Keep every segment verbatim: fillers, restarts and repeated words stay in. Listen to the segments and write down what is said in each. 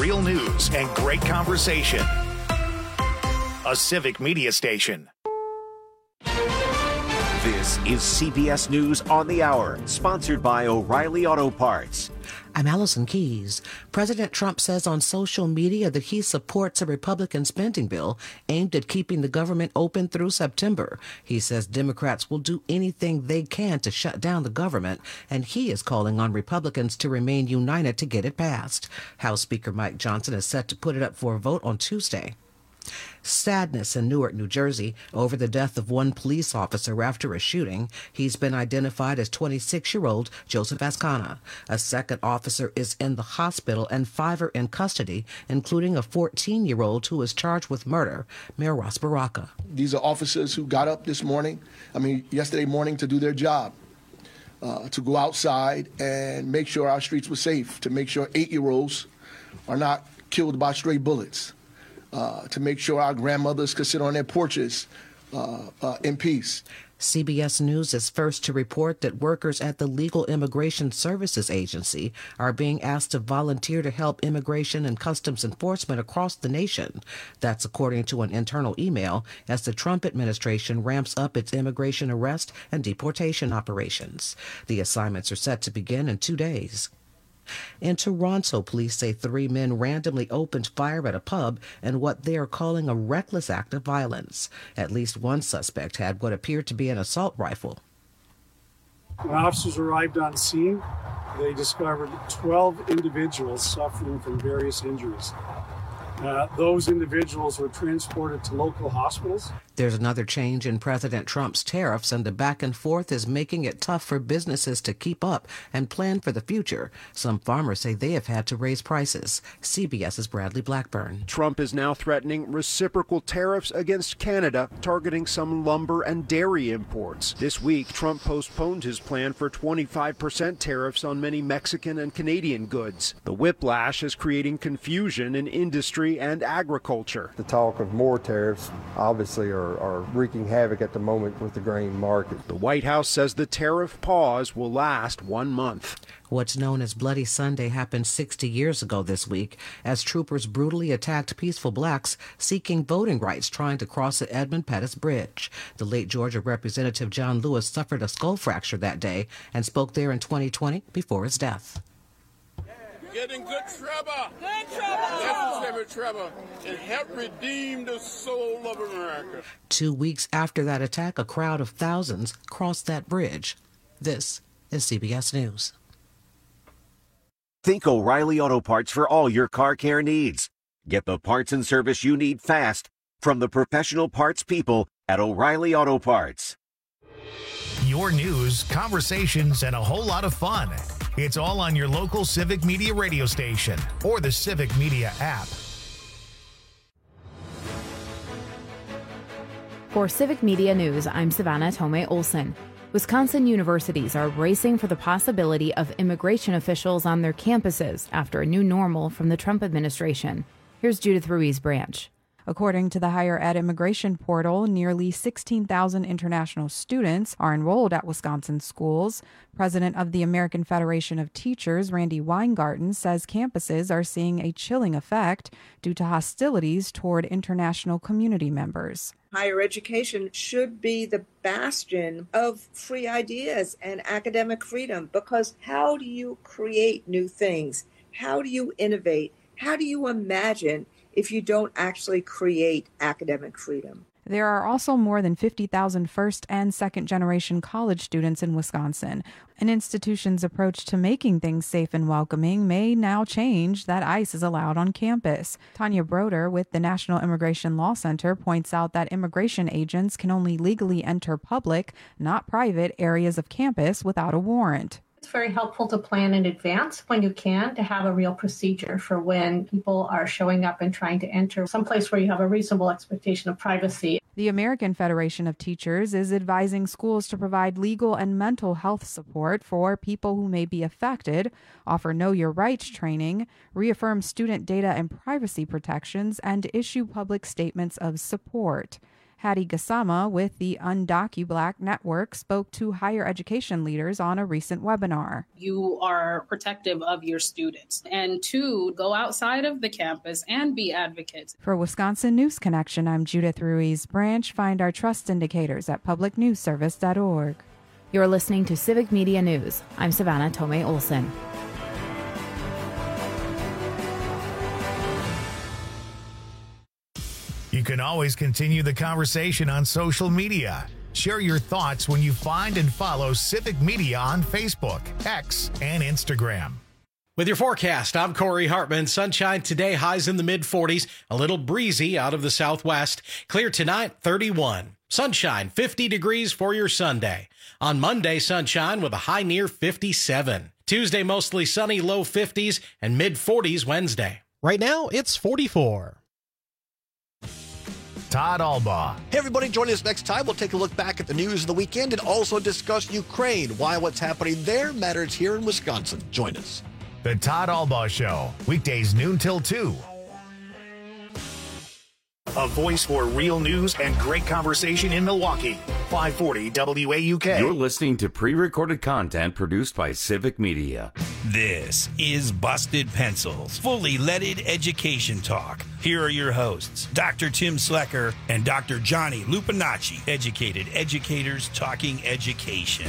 real news and great conversation. A Civic Media station. This is C B S News on the Hour, sponsored by O'Reilly Auto Parts. I'm Allison Keyes. President Trump says on social media that he supports a Republican spending bill aimed at keeping the government open through September. He says Democrats will do anything they can to shut down the government, and he is calling on Republicans to remain united to get it passed. House Speaker Mike Johnson is set to put it up for a vote on Tuesday. Sadness in Newark, New Jersey, over the death of one police officer after a shooting. He's been identified as twenty-six-year-old Joseph Ascana. A second officer is in the hospital and five are in custody, including a fourteen-year-old who is charged with murder. Mayor Ross Baraka. These are officers who got up this morning, I mean, yesterday morning to do their job, uh, to go outside and make sure our streets were safe, to make sure eight-year-olds are not killed by stray bullets. Uh, to make sure our grandmothers could sit on their porches uh, uh, in peace. C B S News is first to report that workers at the Legal Immigration Services Agency are being asked to volunteer to help immigration and customs enforcement across the nation. That's according to an internal email as the Trump administration ramps up its immigration arrest and deportation operations. The assignments are set to begin in two days. In Toronto, police say three men randomly opened fire at a pub in what they are calling a reckless act of violence. At least one suspect had what appeared to be an assault rifle. When officers arrived on scene, they discovered twelve individuals suffering from various injuries. Uh, those individuals were transported to local hospitals. There's another change in President Trump's tariffs, and the back and forth is making it tough for businesses to keep up and plan for the future. Some farmers say they have had to raise prices. CBS's Bradley Blackburn. Trump is now threatening reciprocal tariffs against Canada, targeting some lumber and dairy imports. This week, Trump postponed his plan for twenty-five percent tariffs on many Mexican and Canadian goods. The whiplash is creating confusion in industry and agriculture. The talk of more tariffs obviously are Are, are wreaking havoc at the moment with the grain market. The White House says the tariff pause will last one month. What's known as Bloody Sunday happened sixty years ago this week as troopers brutally attacked peaceful blacks seeking voting rights trying to cross the Edmund Pettus Bridge. The late Georgia Representative John Lewis suffered a skull fracture that day and spoke there in twenty twenty before his death. Getting good trouble. Good trouble. Necessary trouble. And help redeem the soul of America. Two weeks after that attack, a crowd of thousands crossed that bridge. This is C B S News. Think O'Reilly Auto Parts for all your car care needs. Get the parts and service you need fast from the professional parts people at O'Reilly Auto Parts. Your news, conversations, and a whole lot of fun. It's all on your local Civic Media radio station or the Civic Media app. For Civic Media News, I'm Savannah Tomei Olson. Wisconsin universities are bracing for the possibility of immigration officials on their campuses after a new normal from the Trump administration. Here's Judith Ruiz Branch. According to the Higher Ed Immigration Portal, nearly sixteen thousand international students are enrolled at Wisconsin schools. President of the American Federation of Teachers, Randy Weingarten, says campuses are seeing a chilling effect due to hostilities toward international community members. Higher education should be the bastion of free ideas and academic freedom, because how do you create new things? How do you innovate? How do you imagine if you don't actually create academic freedom? There are also more than fifty thousand first and second generation college students in Wisconsin. An institution's approach to making things safe and welcoming may now change that ICE is allowed on campus. Tanya Broder with the National Immigration Law Center points out that immigration agents can only legally enter public, not private, areas of campus without a warrant. It's very helpful to plan in advance when you can, to have a real procedure for when people are showing up and trying to enter someplace where you have a reasonable expectation of privacy. The American Federation of Teachers is advising schools to provide legal and mental health support for people who may be affected, offer Know Your Rights training, reaffirm student data and privacy protections, and issue public statements of support. Hattie Gassama with the UndocuBlack Network spoke to higher education leaders on a recent webinar. You are protective of your students, and two, go outside of the campus and be advocates. For Wisconsin News Connection, I'm Judith Ruiz Branch. Find our trust indicators at public news service dot org. You're listening to Civic Media News. I'm Savannah Tomei Olson. You can always continue the conversation on social media. Share your thoughts when you find and follow Civic Media on Facebook, X, and Instagram. With your forecast, I'm Corey Hartman. Sunshine today, highs in the mid forties, a little breezy out of the southwest. Clear tonight, thirty-one. Sunshine, fifty degrees for your Sunday. On Monday, sunshine with a high near fifty-seven. Tuesday, mostly sunny, low fifties, and mid forties Wednesday. Right now, it's forty-four. Todd Albaugh. Hey, everybody, join us next time. We'll take a look back at the news of the weekend and also discuss Ukraine, why what's happening there matters here in Wisconsin. Join us. The Todd Albaugh Show, weekdays noon till two. A voice for real news and great conversation in Milwaukee. five forty W A U K. You're listening to pre-recorded content produced by Civic Media. This is Busted Pencils, fully leaded education talk. Here are your hosts, Doctor Tim Slecker and Doctor Johnny Lupinacci, educated educators talking education.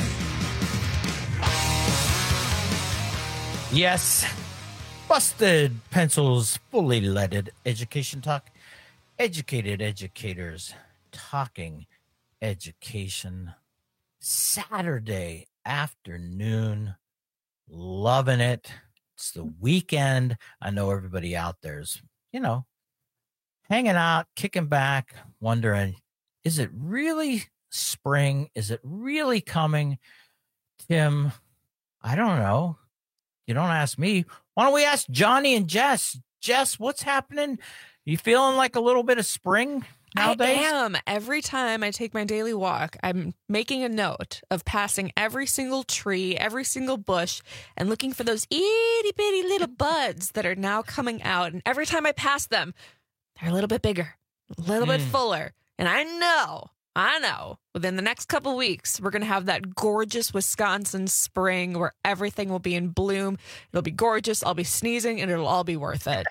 Yes, Busted Pencils, fully leaded education talk. Educated educators talking education. Saturday afternoon, loving it. It's the weekend. I know everybody out there's, you know, hanging out, kicking back, wondering, is it really spring? Is it really coming? Tim, I don't know. You don't ask me. Why don't we ask Johnny and Jess? Jess, what's happening? You feeling like a little bit of spring nowadays? I am. Every time I take my daily walk, I'm making a note of passing every single tree, every single bush, and looking for those itty bitty little buds that are now coming out. And every time I pass them, they're a little bit bigger, a little mm. bit fuller. And I know, I know, within the next couple weeks, we're going to have that gorgeous Wisconsin spring where everything will be in bloom. It'll be gorgeous. I'll be sneezing, and it'll all be worth it.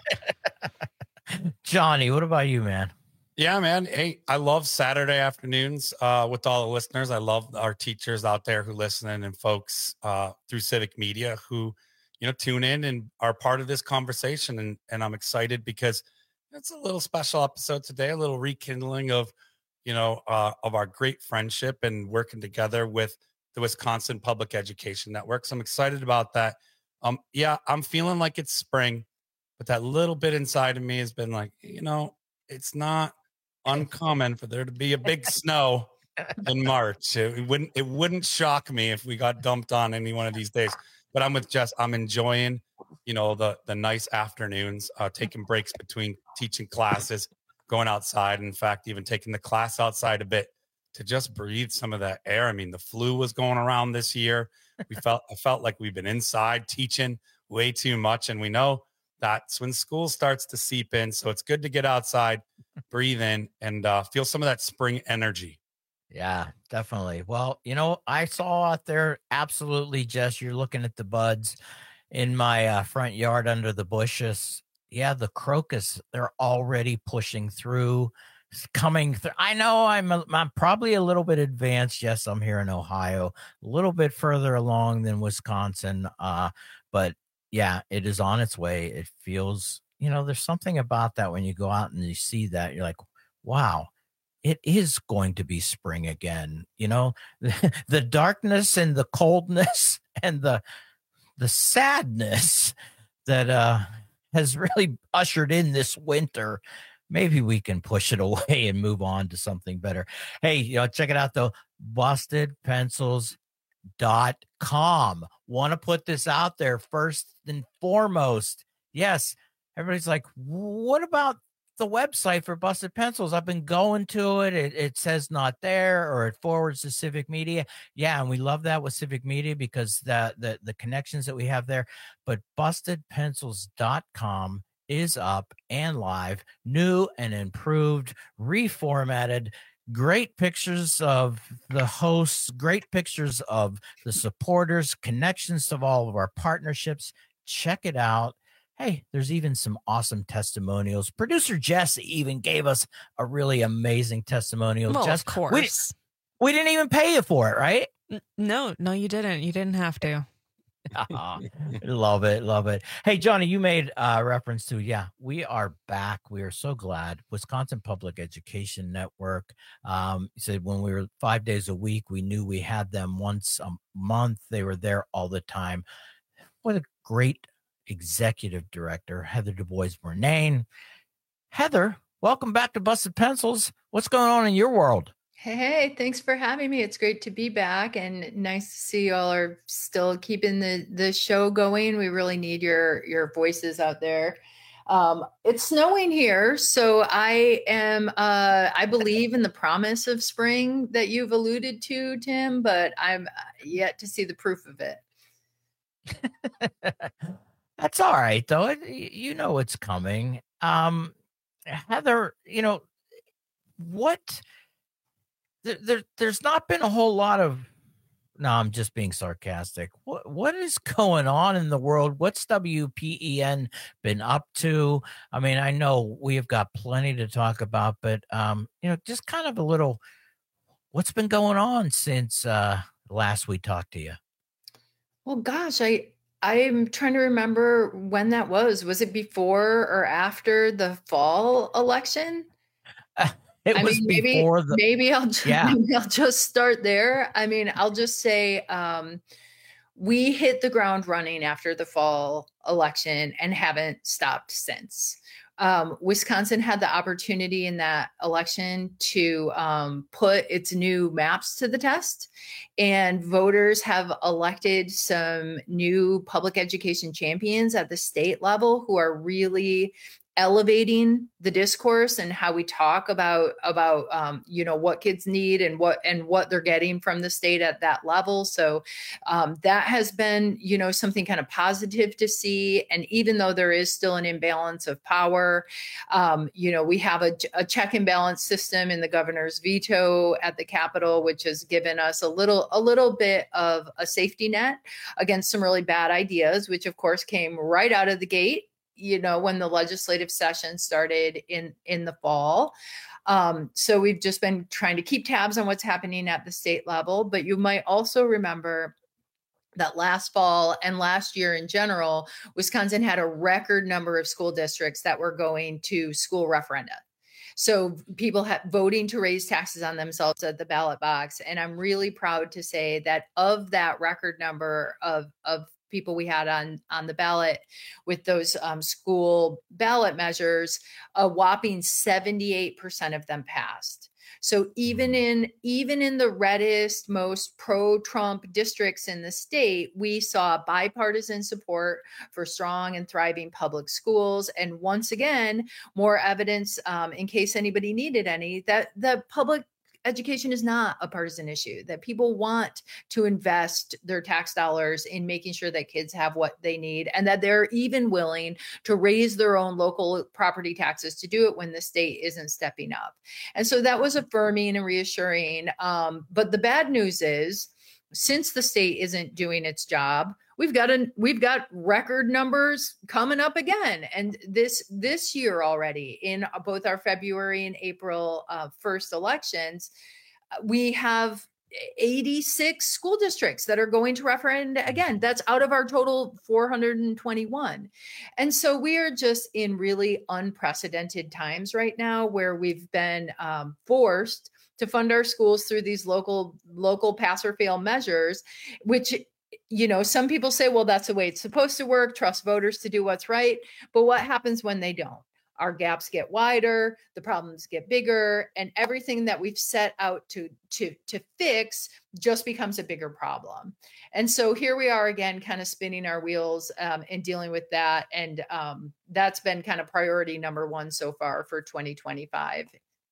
Johnny, what about you, man? Yeah, man. Hey, I love Saturday afternoons uh, with all the listeners. I love our teachers out there who listen and folks uh, through Civic Media who, you know, tune in and are part of this conversation. And, and I'm excited because it's a little special episode today, a little rekindling of, you know, uh, of our great friendship and working together with the Wisconsin Public Education Network. So I'm excited about that. Um, yeah, I'm feeling like it's spring, but that little bit inside of me has been like, you know, it's not uncommon for there to be a big snow in March. It wouldn't, it wouldn't shock me if we got dumped on any one of these days, but I'm with Jess. I'm enjoying, you know, the, the nice afternoons, uh, taking breaks between teaching classes, going outside. In fact, even taking the class outside a bit to just breathe some of that air. I mean, the flu was going around this year. We felt, I felt like we've been inside teaching way too much. And we know that's when school starts to seep in. So it's good to get outside, breathe in, and uh, feel some of that spring energy. Yeah, definitely. Well, you know, I saw out there, absolutely, Jess, you're looking at the buds in my uh, front yard under the bushes. Yeah, the crocus, they're already pushing through, coming through. I know I'm, a, I'm probably a little bit advanced. Yes, I'm here in Ohio, a little bit further along than Wisconsin, uh, but yeah, it is on its way. It feels, you know, there's something about that when you go out and you see that, you're like, wow, it is going to be spring again. You know, the, the darkness and the coldness and the the sadness that uh, has really ushered in this winter. Maybe we can push it away and move on to something better. Hey, you know, check it out though. Busted Pencils dot com. Want to put this out there first and foremost. Yes, everybody's like, what about the website for Busted Pencils? I've been going to it. it. It says not there, or it forwards to Civic Media. Yeah, and we love that with Civic Media because the the, the connections that we have there. But Busted Pencils dot com is up and live, new and improved, reformatted. great pictures of the hosts, great pictures of the supporters, connections to all of our partnerships. Check it out. Hey, there's even some awesome testimonials. Producer Jess even gave us a really amazing testimonial. Well, Jess, of course. We, we didn't even pay you for it, right? No, no, you didn't. You didn't have to. Oh, love it. Love it. Hey, Johnny, you made uh, reference to, yeah, we are back. We are so glad. Wisconsin Public Education Network um, said when we were five days a week, we knew we had them once a month. They were there all the time. What a great executive director, Heather Du Bois-Bernane. Heather, welcome back to Busted Pencils. What's going on in your world? Hey, thanks for having me. It's great to be back, and nice to see you all are still keeping the, the show going. We really need your, your voices out there. Um, it's snowing here, so I am, uh, I believe in the promise of spring that you've alluded to, Tim, but I'm yet to see the proof of it. That's all right, though. It, you know it's coming. Um, Heather, you know, what... There, there, there's not been a whole lot of, no, I'm just being sarcastic. What, what is going on in the world? What's W P E N been up to? I mean, I know we've got plenty to talk about, but, um, you know, just kind of a little, what's been going on since uh, last we talked to you? Well, gosh, I, I'm trying to remember when that was. Was it before or after the fall election? It I was mean, maybe, before the. Maybe I'll just, yeah. maybe I'll just start there. I mean, I'll just say um, we hit the ground running after the fall election and haven't stopped since. Um, Wisconsin had the opportunity in that election to um, put its new maps to the test, and voters have elected some new public education champions at the state level who are really elevating the discourse and how we talk about about um, you know what kids need and what and what they're getting from the state at that level. So um, that has been you know something kind of positive to see. And even though there is still an imbalance of power, um, you know we have a, a check and balance system in the governor's veto at the Capitol, which has given us a little a little bit of a safety net against some really bad ideas, which of course came right out of the gate you know, when the legislative session started in, in the fall. Um, so we've just been trying to keep tabs on what's happening at the state level. But you might also remember that last fall and last year in general, Wisconsin had a record number of school districts that were going to school referenda. So people have voting to raise taxes on themselves at the ballot box. And I'm really proud to say that of that record number of, of people we had on, on the ballot with those um, school ballot measures, a whopping seventy-eight percent of them passed. So even in even in the reddest, most pro-Trump districts in the state, we saw bipartisan support for strong and thriving public schools. And once again, more evidence, um, in case anybody needed any, that the public education is not a partisan issue, that people want to invest their tax dollars in making sure that kids have what they need, and that they're even willing to raise their own local property taxes to do it when the state isn't stepping up. And so that was affirming and reassuring. Um, but the bad news is, since the state isn't doing its job, we've got a we've got record numbers coming up again. And this this year already, in both our February and April uh, first elections, we have eighty-six school districts that are going to referenda again. That's out of our total four hundred twenty-one. And so we are just in really unprecedented times right now, where we've been um, forced to fund our schools through these local local pass or fail measures, which, you know, some people say, well, that's the way it's supposed to work. Trust voters to do what's right. But what happens when they don't? Our gaps get wider, the problems get bigger, and everything that we've set out to, to, to fix just becomes a bigger problem. And so here we are again, kind of spinning our wheels um, and dealing with that. And um, that's been kind of priority number one so far for twenty twenty-five.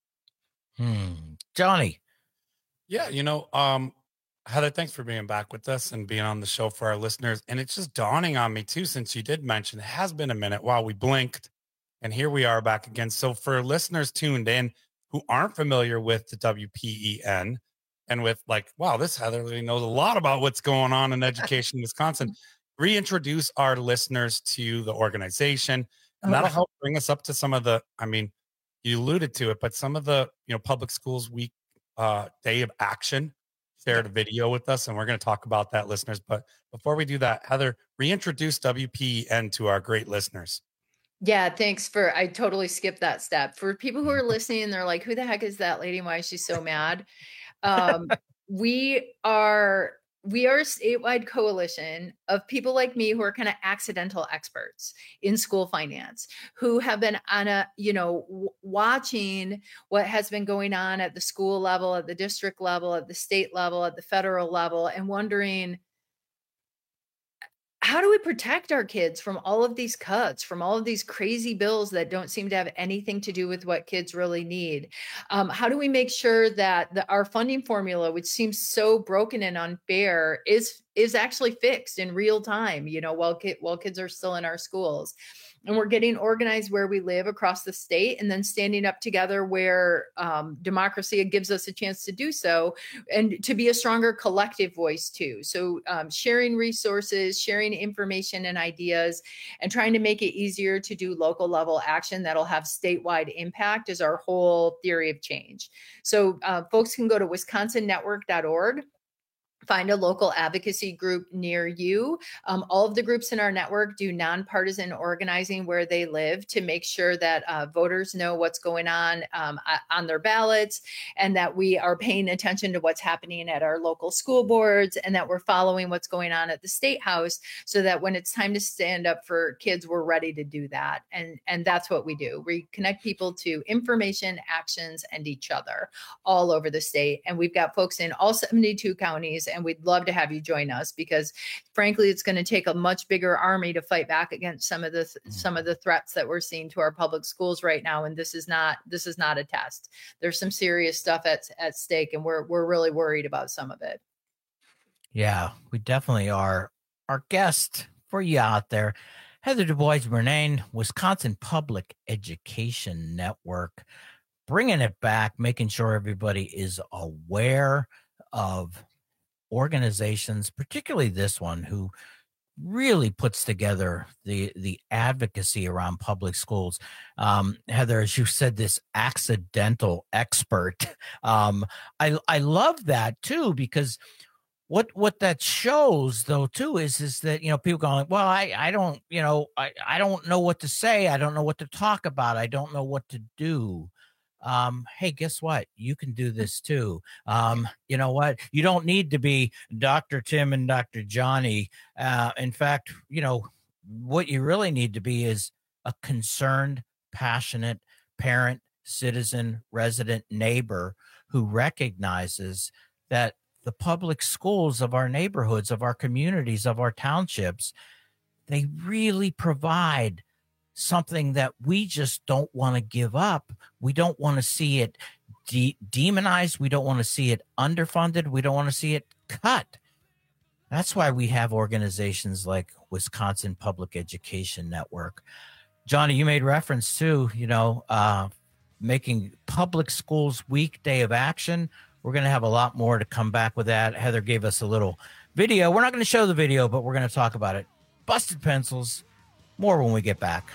Hmm. Johnny. Yeah, you know, um, Heather, thanks for being back with us and being on the show for our listeners. And it's just dawning on me too, since you did mention it has been a minute while we blinked, and here we are back again. So for listeners tuned in, who aren't familiar with the W P E N and with like, wow, this Heather really knows a lot about what's going on in education in Wisconsin, reintroduce our listeners to the organization. And that'll help bring us up to some of the, I mean, you alluded to it, but some of the, you know, Public Schools Week uh, Day of Action shared a video with us, and we're going to talk about that, listeners. But before we do that, Heather, reintroduce W P E N to our great listeners. Yeah, thanks for, I totally skipped that step. For people who are listening, they're like, who the heck is that lady? Why is she so mad? Um, we are, we are a statewide coalition of people like me who are kind of accidental experts in school finance, who have been on a, you know, w- watching what has been going on at the school level, at the district level, at the state level, at the federal level, and wondering, how do we protect our kids from all of these cuts, from all of these crazy bills that don't seem to have anything to do with what kids really need? Um, how do we make sure that the, our funding formula, which seems so broken and unfair, is is actually fixed in real time, you know, while, ki- while kids are still in our schools? And we're getting organized where we live across the state, and then standing up together where um, democracy gives us a chance to do so, and to be a stronger collective voice too. So um, sharing resources, sharing information and ideas, and trying to make it easier to do local level action that'll have statewide impact is our whole theory of change. So uh, folks can go to wisconsin network dot org. Find a local advocacy group near you. Um, all of the groups in our network do nonpartisan organizing where they live to make sure that uh, voters know what's going on um, on their ballots, and that we are paying attention to what's happening at our local school boards, and that we're following what's going on at the State House, so that when it's time to stand up for kids, we're ready to do that. And, and that's what we do. We connect people to information, actions, and each other all over the state. And we've got folks in all seventy-two counties, and we'd love to have you join us, because frankly, it's going to take a much bigger army to fight back against some of the th- some of the threats that we're seeing to our public schools right now. And this is not this is not a test. There's some serious stuff at at stake, and we're we're really worried about some of it. Yeah, we definitely are. Our guest for you out there, Heather DuBois-Bernane, Wisconsin Public Education Network, bringing it back, making sure everybody is aware of organizations, particularly this one, who really puts together the the advocacy around public schools. Um, Heather, as you said, this accidental expert. Um, I I love that too, because what what that shows though too is is that, you know, people going, well, I I don't, you know, I I don't know what to say. I don't know what to talk about. I don't know what to do. Um, hey, guess what? You can do this too. Um, you know what? You don't need to be Doctor Tim and Doctor Johnny. Uh, in fact, you know, what you really need to be is a concerned, passionate parent, citizen, resident, neighbor who recognizes that the public schools of our neighborhoods, of our communities, of our townships, they really provide something that we just don't want to give up. We don't want to see it de- demonized. We don't want to see it underfunded. We don't want to see it cut. That's why we have organizations like Wisconsin Public Education Network. Johnny, you made reference to, you know, uh, making Public Schools Week Day of Action. We're going to have a lot more to come back with that. Heather gave us a little video. We're not going to show the video, but we're going to talk about it. Busted Pencils. More when we get back.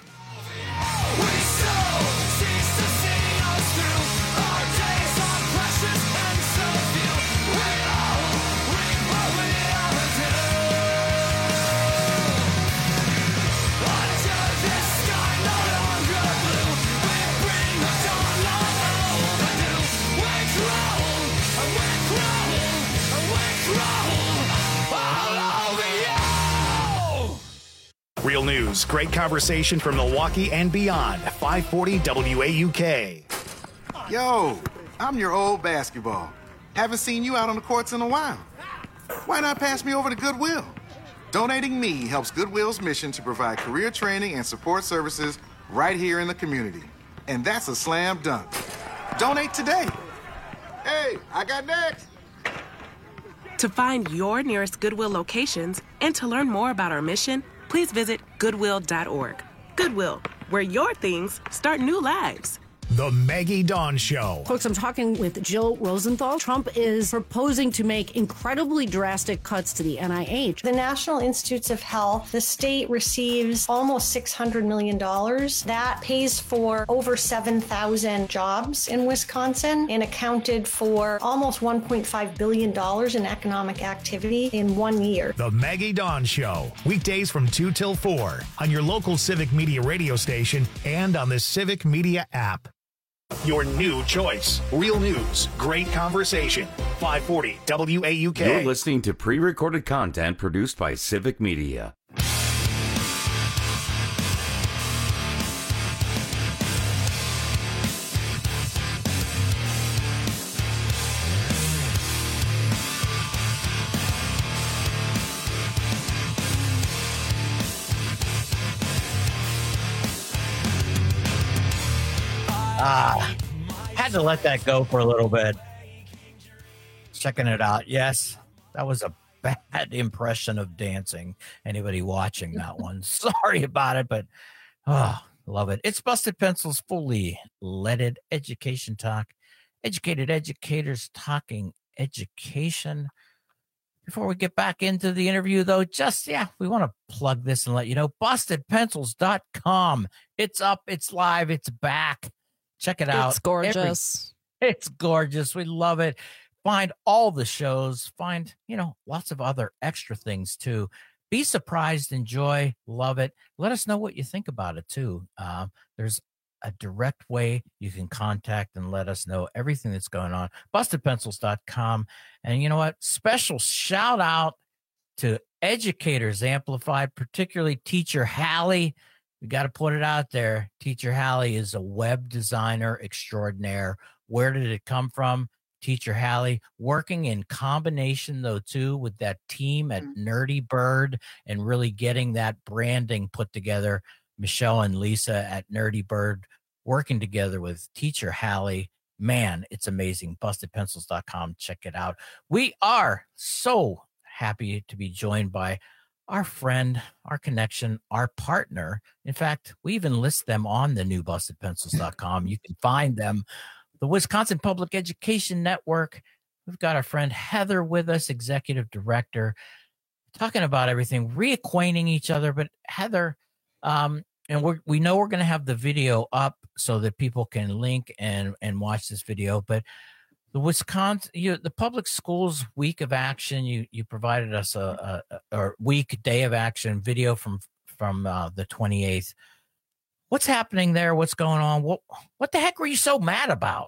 Real news, great conversation from Milwaukee and beyond. five forty W A U K. Yo, I'm your old basketball. Haven't seen you out on the courts in a while. Why not pass me over to Goodwill? Donating me helps Goodwill's mission to provide career training and support services right here in the community. And that's a slam dunk. Donate today. Hey, I got next. To find your nearest Goodwill locations and to learn more about our mission, please visit goodwill dot org. Goodwill, where your things start new lives. The Maggie Dawn Show. Folks, I'm talking with Jill Rosenthal. Trump is proposing to make incredibly drastic cuts to the N I H. The National Institutes of Health, the state receives almost six hundred million dollars. That pays for over seven thousand jobs in Wisconsin and accounted for almost one point five billion dollars in economic activity in one year. The Maggie Dawn Show. Weekdays from two till four on your local Civic Media radio station and on the Civic Media app. Your new choice. Real news. Great conversation. five forty W A U K. You're listening to pre-recorded content produced by Civic Media. Ah, had to let that go for a little bit. Checking it out. Yes, that was a bad impression of dancing. Anybody watching that one? Sorry about it, but oh, love it. It's Busted Pencils, fully leaded education talk. Educated educators talking education. Before we get back into the interview, though, just, yeah, we want to plug this and let you know, busted pencils dot com. It's up, it's live, it's back. Check it out. It's gorgeous. Every, it's gorgeous. We love it. Find all the shows. Find, you know, lots of other extra things, too. Be surprised. Enjoy. Love it. Let us know what you think about it, too. Um, there's a direct way you can contact and let us know everything that's going on. busted pencils dot com. And you know what? Special shout out to Educators Amplified, particularly Teacher Hallie. We got to put it out there. Teacher Hallie is a web designer extraordinaire. Where did it come from? Teacher Hallie, working in combination, though, too, with that team at Nerdy Bird and really getting that branding put together. Michelle and Lisa at Nerdy Bird working together with Teacher Hallie. Man, it's amazing. busted pencils dot com. Check it out. We are so happy to be joined by our friend, our connection, our partner. In fact, we even list them on the new busted pencils dot com. You can find them. The Wisconsin Public Education Network. We've got our friend Heather with us, executive director, talking about everything, reacquainting each other. But Heather, um, and we we know we're going to have the video up so that people can link and and watch this video. But the Wisconsin, you, the Public Schools Week of Action, you you provided us a, a, a week day of action video from from uh, the twenty-eighth. What's happening there? What's going on? What what the heck were you so mad about?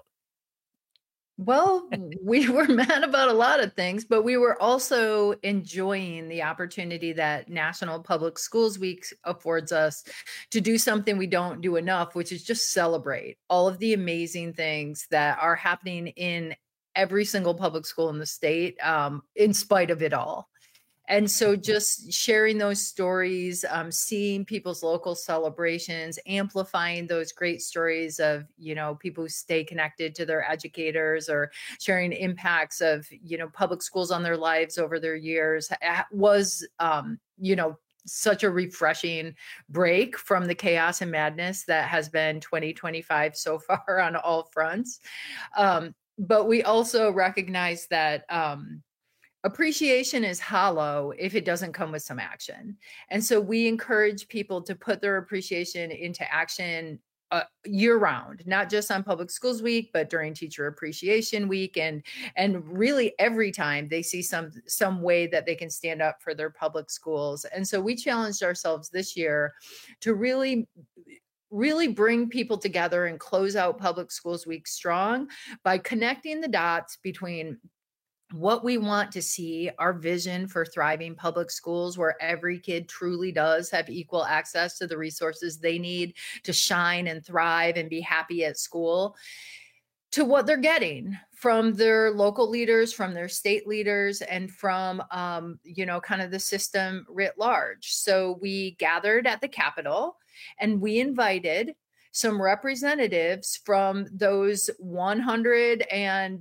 Well, we were mad about a lot of things, but we were also enjoying the opportunity that National Public Schools Week affords us to do something we don't do enough, which is just celebrate all of the amazing things that are happening in every single public school in the state, um, in spite of it all. And so just sharing those stories, um, seeing people's local celebrations, amplifying those great stories of, you know, people who stay connected to their educators or sharing impacts of, you know, public schools on their lives over their years was, um, you know, such a refreshing break from the chaos and madness that has been twenty twenty-five so far on all fronts. Um, but we also recognize that, um, appreciation is hollow if it doesn't come with some action. And so we encourage people to put their appreciation into action uh, year round, not just on Public Schools Week, but during Teacher Appreciation Week, and and really every time they see some some way that they can stand up for their public schools. And so we challenged ourselves this year to really really bring people together and close out Public Schools Week strong by connecting the dots between what we want to see, our vision for thriving public schools where every kid truly does have equal access to the resources they need to shine and thrive and be happy at school, to what they're getting from their local leaders, from their state leaders, and from, um, you know, kind of the system writ large. So we gathered at the Capitol and we invited some representatives from those one hundred and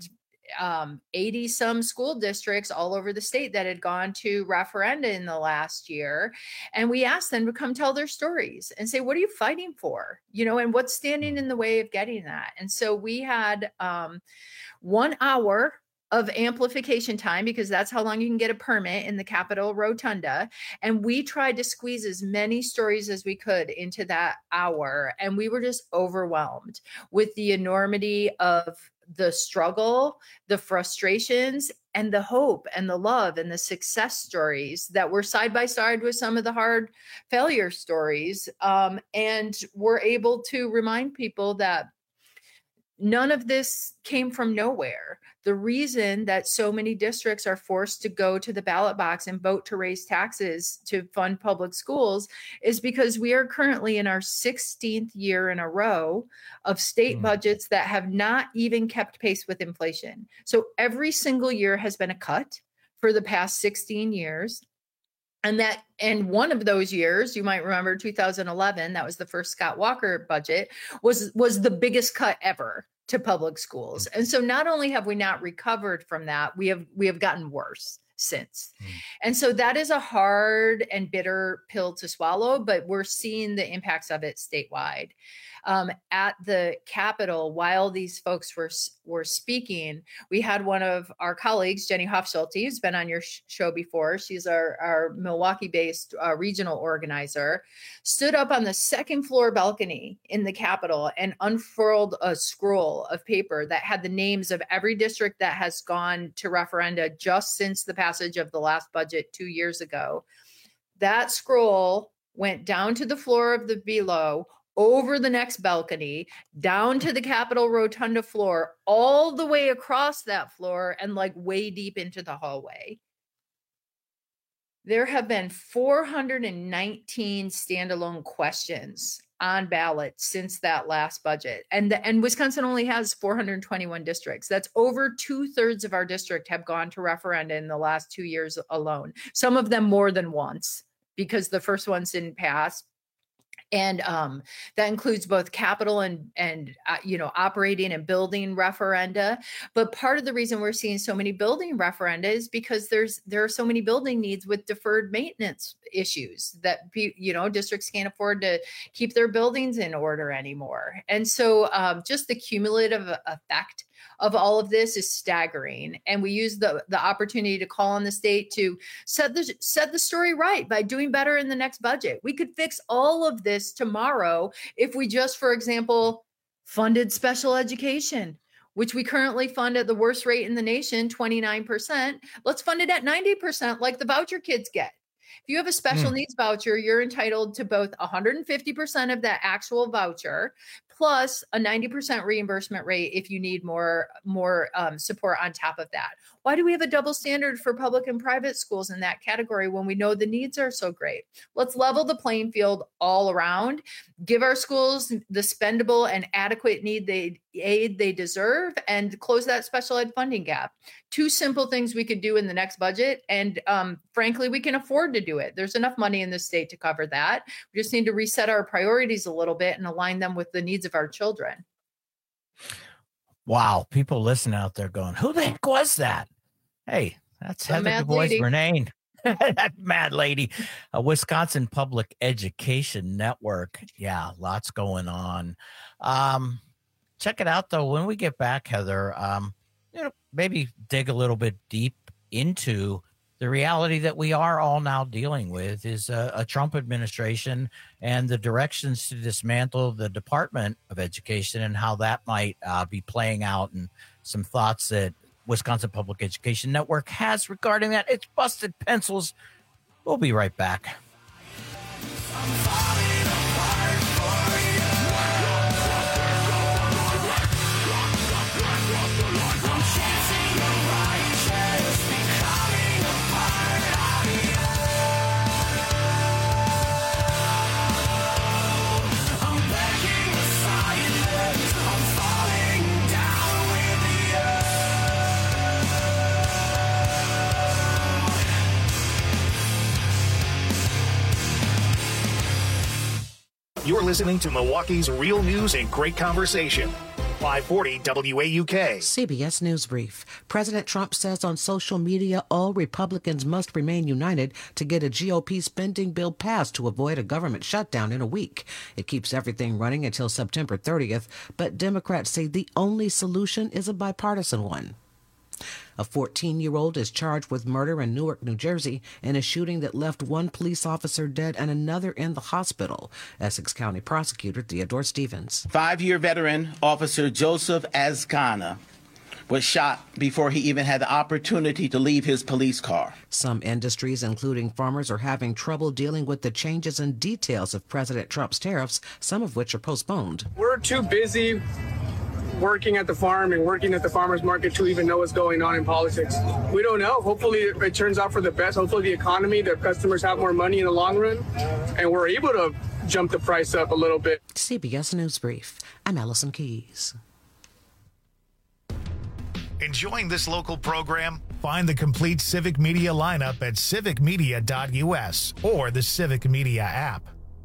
um, eighty some school districts all over the state that had gone to referenda in the last year. And we asked them to come tell their stories and say, what are you fighting for? You know, and what's standing in the way of getting that? And so we had um, one hour of amplification time, because that's how long you can get a permit in the Capitol Rotunda. And we tried to squeeze as many stories as we could into that hour. And we were just overwhelmed with the enormity of the struggle, the frustrations, and the hope and the love and the success stories that were side by side with some of the hard failure stories. Um, and we're able to remind people that none of this came from nowhere. The reason that so many districts are forced to go to the ballot box and vote to raise taxes to fund public schools is because we are currently in our sixteenth year in a row of state mm. budgets that have not even kept pace with inflation. So every single year has been a cut for the past sixteen years. And that, and one of those years, you might remember two thousand eleven, that was the first Scott Walker budget, was, was the biggest cut ever to public schools. And so not only have we not recovered from that, we have, we have gotten worse since. Mm. And so that is a hard and bitter pill to swallow, but we're seeing the impacts of it statewide. Um, at the Capitol, while these folks were were speaking, we had one of our colleagues, Jenny Hofschulte, who's been on your sh- show before. She's our, our Milwaukee-based uh, regional organizer, stood up on the second floor balcony in the Capitol and unfurled a scroll of paper that had the names of every district that has gone to referenda just since the passage of the last budget two years ago. That scroll went down to the floor of the below, over the next balcony, down to the Capitol Rotunda floor, all the way across that floor, and like way deep into the hallway. There have been four hundred nineteen standalone questions on ballot since that last budget. And, the, and Wisconsin only has four hundred twenty-one districts. That's over two thirds of our district have gone to referenda in the last two years alone. Some of them more than once, because the first ones didn't pass. And um, that includes both capital and, and uh, you know, operating and building referenda. But part of the reason we're seeing so many building referenda is because there's there are so many building needs with deferred maintenance issues that, you know, districts can't afford to keep their buildings in order anymore. And so um, just the cumulative effect of all of this is staggering. And we use the, the opportunity to call on the state to set the, set the story right by doing better in the next budget. We could fix all of this tomorrow if we just, for example, funded special education, which we currently fund at the worst rate in the nation, twenty-nine percent. Let's fund it at ninety percent like the voucher kids get. If you have a special mm. needs voucher, you're entitled to both one hundred fifty percent of that actual voucher plus a ninety percent reimbursement rate if you need more, more um, support on top of that. Why do we have a double standard for public and private schools in that category when we know the needs are so great? Let's level the playing field all around, give our schools the spendable and adequate need they aid they deserve, and close that special ed funding gap. Two simple things we could do in the next budget. And um, frankly, we can afford to do it. There's enough money in the state to cover that. We just need to reset our priorities a little bit and align them with the needs of our children. Wow. People listening out there going, who the heck was that? Hey, that's The Heather mad Du Bois lady. Bernayne. That mad lady. A Wisconsin Public Education Network. Yeah, lots going on. Um, check it out, though. When we get back, Heather, um, you know, maybe dig a little bit deep into the reality that we are all now dealing with is a, a Trump administration and the directions to dismantle the Department of Education and how that might uh, be playing out, and some thoughts that Wisconsin Public Education Network has regarding that. It's Busted Pencils. We'll be right back. You're listening to Milwaukee's Real News and Great Conversation. five forty W A U K. C B S News Brief. President Trump says on social media all Republicans must remain united to get a G O P spending bill passed to avoid a government shutdown in a week. It keeps everything running until September thirtieth, but Democrats say the only solution is a bipartisan one. A fourteen-year-old is charged with murder in Newark, New Jersey, in a shooting that left one police officer dead and another in the hospital. Essex County Prosecutor Theodore Stevens. Five-year veteran Officer Joseph Azcana was shot before he even had the opportunity to leave his police car. Some industries, including farmers, are having trouble dealing with the changes and details of President Trump's tariffs, some of which are postponed. We're too busy working at the farm and working at the farmer's market to even know what's going on in politics. We don't know. Hopefully it turns out for the best. Hopefully the economy, the customers have more money in the long run, and we're able to jump the price up a little bit. C B S News Brief. I'm Allison Keyes. Enjoying this local program? Find the complete Civic Media lineup at civic media dot U S or the Civic Media app.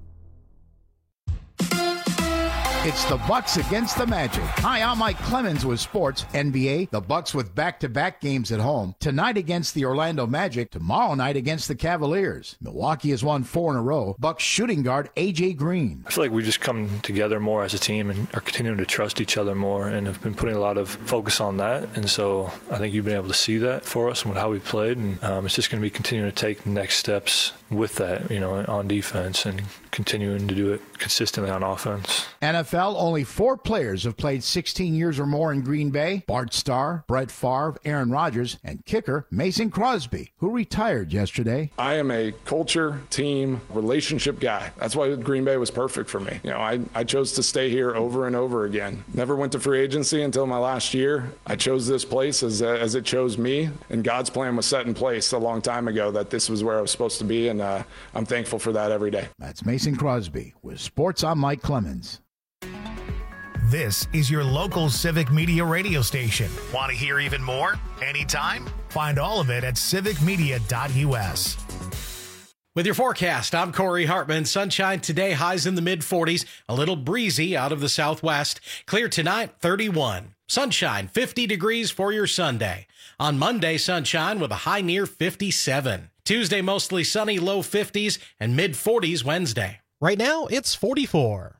It's the Bucks against the Magic. Hi, I'm Mike Clemens with sports. N B A, the Bucks with back-to-back games at home. Tonight against the Orlando Magic. Tomorrow night against the Cavaliers. Milwaukee has won four in a row. Bucks shooting guard A J Green. I feel like we just come together more as a team and are continuing to trust each other more and have been putting a lot of focus on that. And so I think you've been able to see that for us and how we played. And um, it's just going to be continuing to take the next steps with that, you know, on defense and continuing to do it consistently on offense. N F L, only four players have played sixteen years or more in Green Bay. Bart Starr, Brett Favre, Aaron Rodgers, and kicker Mason Crosby, who retired yesterday. I am a culture, team, relationship guy. That's why Green Bay was perfect for me. You know, I, I chose to stay here over and over again. Never went to free agency until my last year. I chose this place as, as it chose me, and God's plan was set in place a long time ago that this was where I was supposed to be, and uh, I'm thankful for that every day. That's Mason Crosby. With sports, I'm Mike Clemens. This is your local Civic Media radio station. Want to hear even more? Anytime? Find all of it at civic media dot U S. With your forecast, I'm Corey Hartman. Sunshine today, highs in the mid forties, a little breezy out of the southwest. Clear tonight, thirty-one. Sunshine, fifty degrees for your Sunday. On Monday, sunshine with a high near fifty-seven. Tuesday, mostly sunny, low fifties, and mid forties Wednesday. Right now, it's forty-four.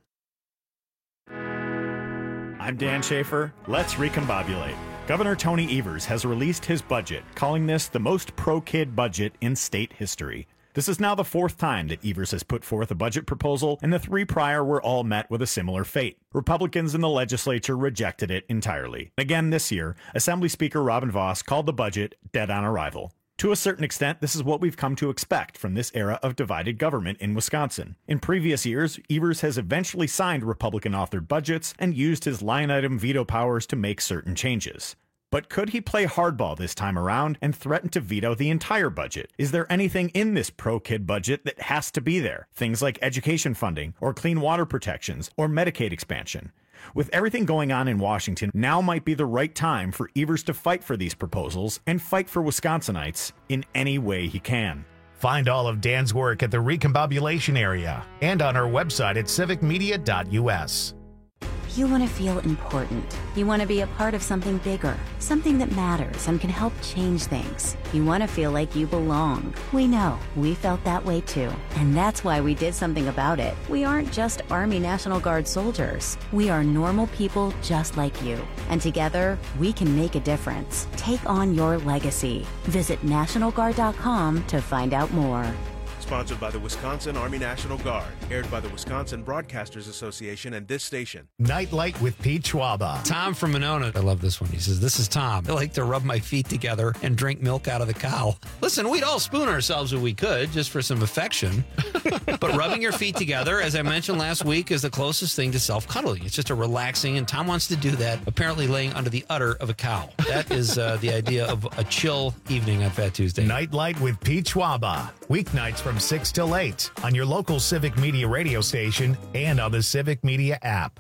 I'm Dan Schaefer. Let's recombobulate. Governor Tony Evers has released his budget, calling this the most pro-kid budget in state history. This is now the fourth time that Evers has put forth a budget proposal, and the three prior were all met with a similar fate. Republicans in the legislature rejected it entirely. Again this year, Assembly Speaker Robin Vos called the budget dead on arrival. To a certain extent, this is what we've come to expect from this era of divided government in Wisconsin. In previous years, Evers has eventually signed Republican-authored budgets and used his line-item veto powers to make certain changes. But could he play hardball this time around and threaten to veto the entire budget? Is there anything in this pro-kid budget that has to be there? Things like education funding, or clean water protections, or Medicaid expansion. With everything going on in Washington, now might be the right time for Evers to fight for these proposals and fight for Wisconsinites in any way he can. Find all of Dan's work at the Recombobulation area and on our website at civic media dot U S. You want to feel important. You want to be a part of something bigger, something that matters and can help change things. You want to feel like you belong. We know. We felt that way too. And that's why we did something about it. We aren't just Army National Guard soldiers. We are normal people just like you. And together, we can make a difference. Take on your legacy. Visit national guard dot com to find out more. Sponsored by the Wisconsin Army National Guard. Aired by the Wisconsin Broadcasters Association and this station. Nightlight with Pete Schwaba. Tom from Monona. I love this one. He says, this is Tom. I like to rub my feet together and drink milk out of the cow. Listen, we'd all spoon ourselves if we could, just for some affection. But rubbing your feet together, as I mentioned last week, is the closest thing to self-cuddling. It's just a relaxing, and Tom wants to do that, apparently laying under the udder of a cow. That is uh, the idea of a chill evening on Fat Tuesday. Nightlight with Pete Schwaba. Weeknights from six till eight on your local Civic Media radio station and on the Civic Media app.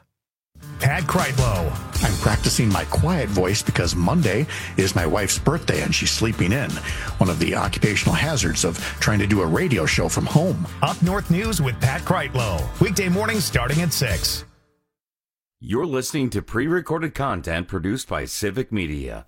Pat Kreitlow. I'm practicing my quiet voice because Monday is my wife's birthday and she's sleeping in. One of the occupational hazards of trying to do a radio show from home. Up North News with Pat Kreitlow. Weekday mornings starting at six. You're listening to pre-recorded content produced by Civic Media.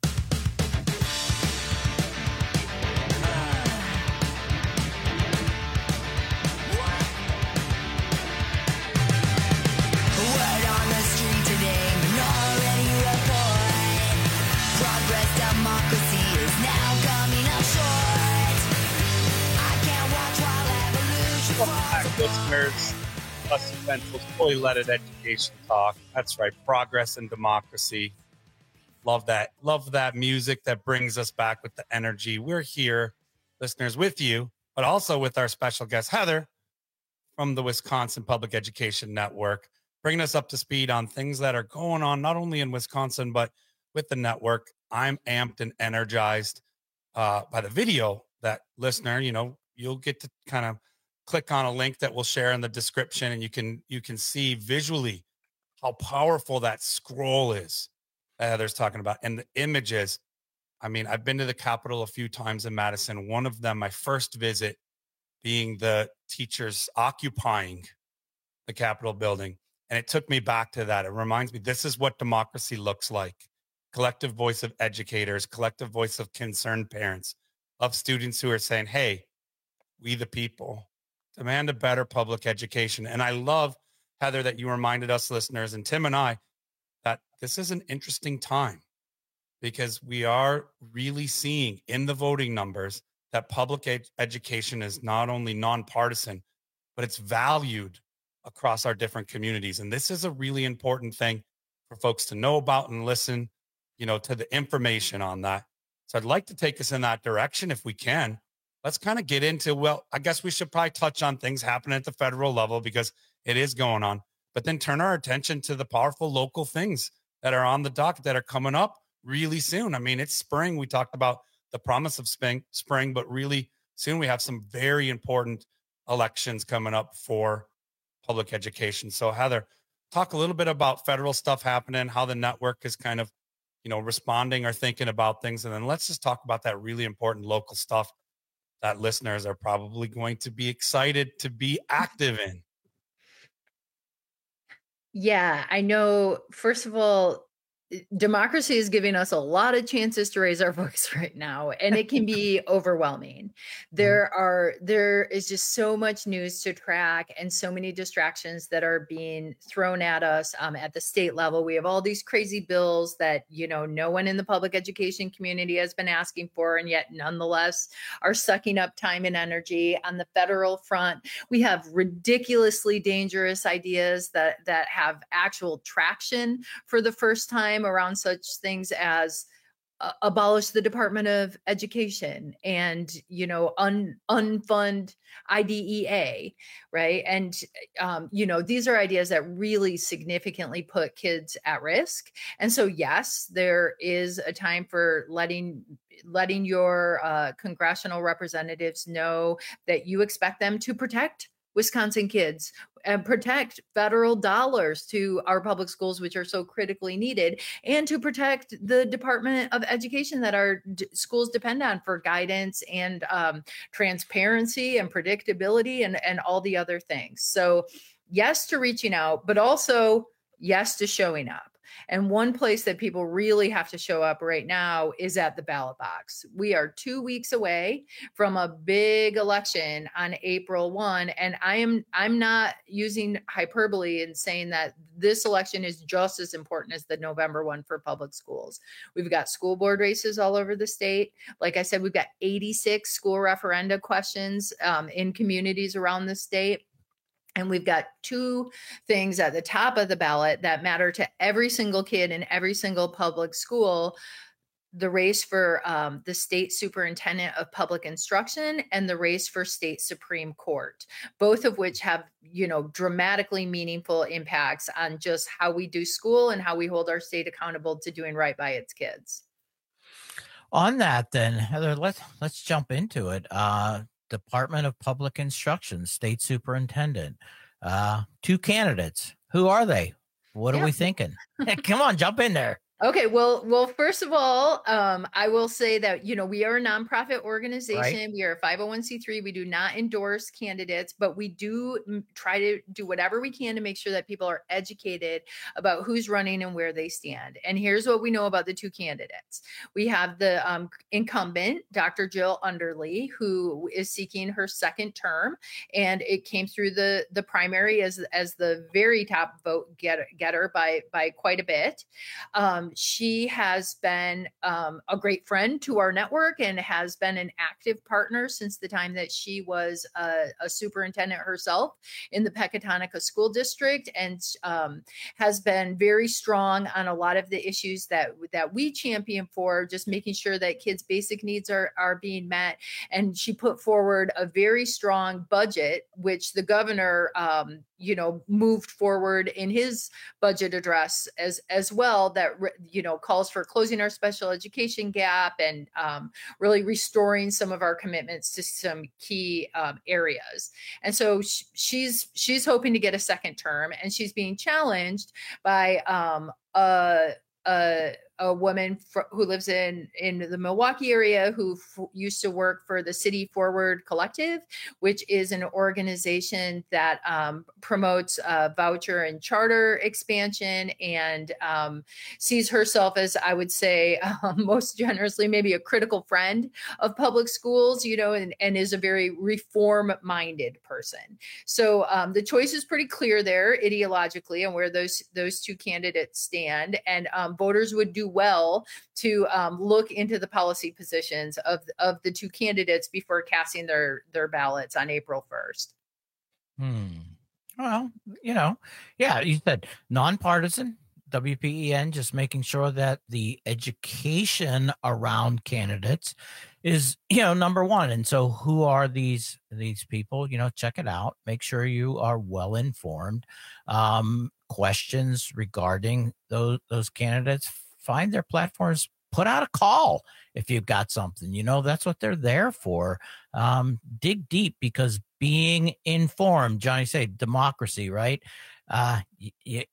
Listeners, Plus Essentials, fully leaded education talk. That's right, progress and democracy. Love that. Love that music that brings us back with the energy. We're here, listeners, with you, but also with our special guest, Heather, from the Wisconsin Public Education Network, bringing us up to speed on things that are going on, not only in Wisconsin, but with the network. I'm amped and energized uh, by the video that, listener, you know, you'll get to kind of click on a link that we'll share in the description, and you can you can see visually how powerful that scroll is that Heather's talking about. And the images, I mean, I've been to the Capitol a few times in Madison. One of them, my first visit, being the teachers occupying the Capitol building. And it took me back to that. It reminds me, this is what democracy looks like. Collective voice of educators, collective voice of concerned parents, of students who are saying, hey, we the people demand a better public education. And I love, Heather, that you reminded us listeners, and Tim and I, that this is an interesting time because we are really seeing in the voting numbers that public ed- education is not only nonpartisan, but it's valued across our different communities. And this is a really important thing for folks to know about and listen, you know, to the information on that. So I'd like to take us in that direction if we can. Let's kind of get into, well, I guess we should probably touch on things happening at the federal level because it is going on, but then turn our attention to the powerful local things that are on the docket that are coming up really soon. I mean, it's spring. We talked about the promise of spring, spring, but really soon we have some very important elections coming up for public education. So Heather, talk a little bit about federal stuff happening, how the network is kind of, you know, responding or thinking about things. And then let's just talk about that really important local stuff that listeners are probably going to be excited to be active in. Yeah, I know. First of all, democracy is giving us a lot of chances to raise our voice right now, and it can be overwhelming. There are there is just so much news to track and so many distractions that are being thrown at us um, at the state level. We have all these crazy bills that, you know, no one in the public education community has been asking for, and yet nonetheless are sucking up time and energy. On the federal front, we have ridiculously dangerous ideas that that have actual traction for the first time around such things as uh, abolish the Department of Education and, you know, un, unfund I D E A, right? And, um, you know, these are ideas that really significantly put kids at risk. And so, yes, there is a time for letting letting your uh, congressional representatives know that you expect them to protect Wisconsin kids and protect federal dollars to our public schools, which are so critically needed, and to protect the Department of Education that our d- schools depend on for guidance and um, transparency and predictability and, and all the other things. So yes to reaching out, but also yes to showing up. And one place that people really have to show up right now is at the ballot box. We are two weeks away from a big election on April first. And I am, I'm not using hyperbole in saying that this election is just as important as the November one for public schools. We've got school board races all over the state. Like I said, we've got eighty-six school referenda questions um, in communities around the state. And we've got two things at the top of the ballot that matter to every single kid in every single public school: the race for um, the state superintendent of public instruction and the race for state Supreme Court, both of which have, you know, dramatically meaningful impacts on just how we do school and how we hold our state accountable to doing right by its kids. On that, then, Heather, let's let's jump into it. Uh, Department of Public Instruction, State Superintendent, uh, two candidates. Who are they? What yeah. are we thinking? Come on, jump in there. Okay, well, well, first of all, um, I will say that, you know, we are a nonprofit organization. Right. We are a five oh one c three. We do not endorse candidates, but we do try to do whatever we can to make sure that people are educated about who's running and where they stand. And here's what we know about the two candidates. We have the um, incumbent, Doctor Jill Underly, who is seeking her second term, and it came through the the primary as as the very top vote getter, getter by by quite a bit. Um, She has been um, a great friend to our network and has been an active partner since the time that she was a, a superintendent herself in the Pecatonica School District, and um, has been very strong on a lot of the issues that that we champion for, just making sure that kids' basic needs are, are being met. And she put forward a very strong budget, which the governor um, you know, moved forward in his budget address as as well, that, you know, calls for closing our special education gap and um, really restoring some of our commitments to some key um, areas. And so sh- she's she's hoping to get a second term, and she's being challenged by um, a, a a woman fr- who lives in, in the Milwaukee area, who f- used to work for the City Forward Collective, which is an organization that um, promotes uh, voucher and charter expansion, and um, sees herself as, I would say, uh, most generously, maybe a critical friend of public schools, you know, and, and is a very reform-minded person. So um, the choice is pretty clear there ideologically and where those, those two candidates stand. And um, voters would do well to um, look into the policy positions of of the two candidates before casting their their ballots on April first. Hmm. Well, you know, yeah, you said nonpartisan, W P E N, just making sure that the education around candidates is, you know, number one. And so who are these these people? You know, check it out. Make sure you are well informed. Um, questions regarding those those candidates, find their platforms, put out a call if you've got something. You know, that's what they're there for. Um, dig deep, because being informed, Johnny say democracy, right? Uh, y- y-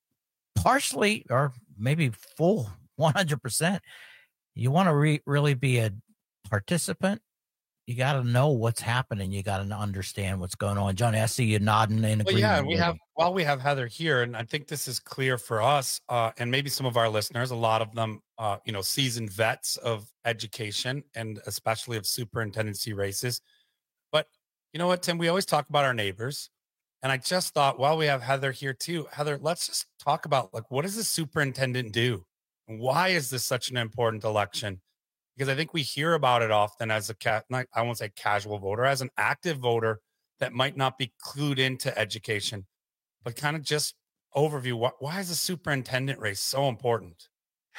partially, or maybe full one hundred percent, you want to re- really be a participant. You got to know what's happening. You got to understand what's going on. Johnny, I see you nodding in agreement. Well, yeah, we have, while we have Heather here, and I think this is clear for us, uh, and maybe some of our listeners, a lot of them, uh, you know, seasoned vets of education and especially of superintendency races. But you know what, Tim, we always talk about our neighbors. And I just thought, while we have Heather here too, Heather, let's just talk about, like, what does the superintendent do? And why is this such an important election? Because I think we hear about it often as a cat, I won't say casual voter, as an active voter that might not be clued into education, but kind of just overview. Why, why is the superintendent race so important?